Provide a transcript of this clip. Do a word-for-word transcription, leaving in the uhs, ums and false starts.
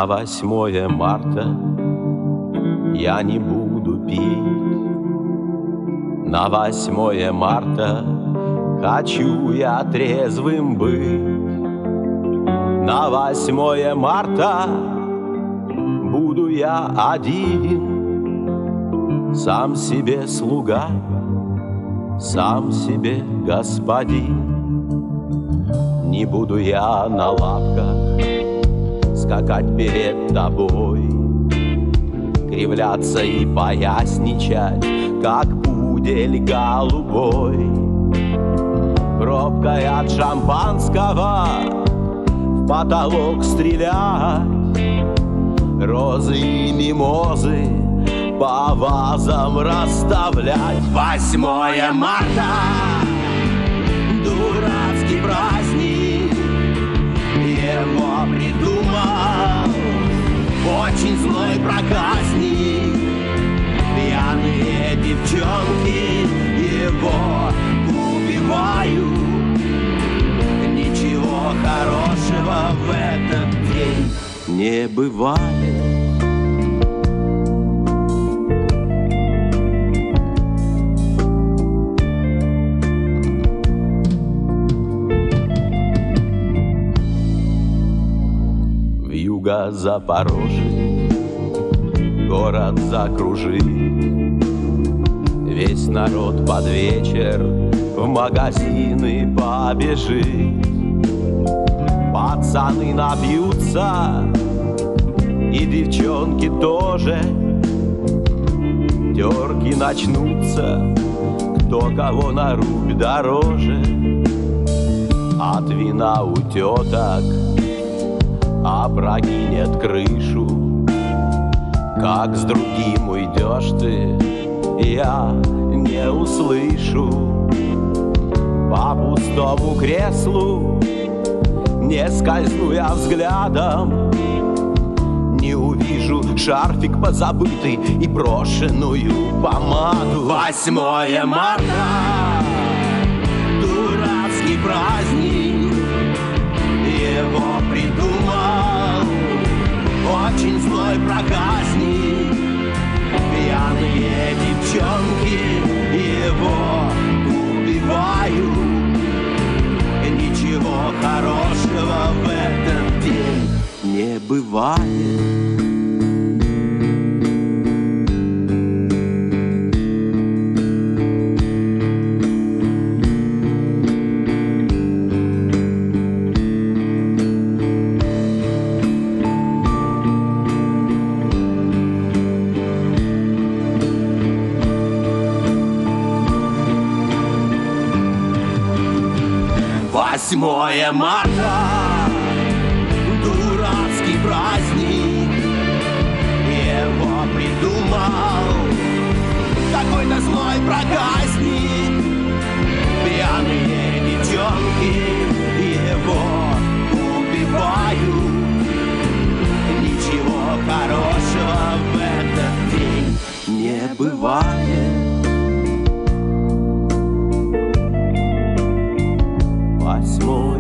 На восьмое марта я не буду пить. На восьмое марта хочу я трезвым быть. На восьмое марта буду я один, сам себе слуга, сам себе господин. Не буду я на лапках скакать перед тобой, кривляться и поясничать, как пудель голубой. Пробкой от шампанского в потолок стрелять, розы и мимозы по вазам расставлять. Восьмое марта — дурацкий праздник, его придумал очень злой проказник. Пьяные девчонки его убивают. Ничего хорошего в этот день не бывает. Запорожье город закружит, весь народ под вечер в магазины побежит. Пацаны напьются и девчонки тоже, терки начнутся, кто кого на рубь дороже. От вина у теток опрокинет крышу. Как с другим уйдешь ты, я не услышу. По пустому креслу не скользну я взглядом, не увижу шарфик позабытый и брошенную помаду. Восьмое марта — дурацкий праздник, его придумал очень злой проказник. Пьяные девчонки его убивают. Ничего хорошего в этот день не бывает. Восьмое марта — дурацкий праздник, его придумал какой-то злой проказник. Пьяные девчонки его убивают. Ничего хорошего в этот день не бывает. Восьмое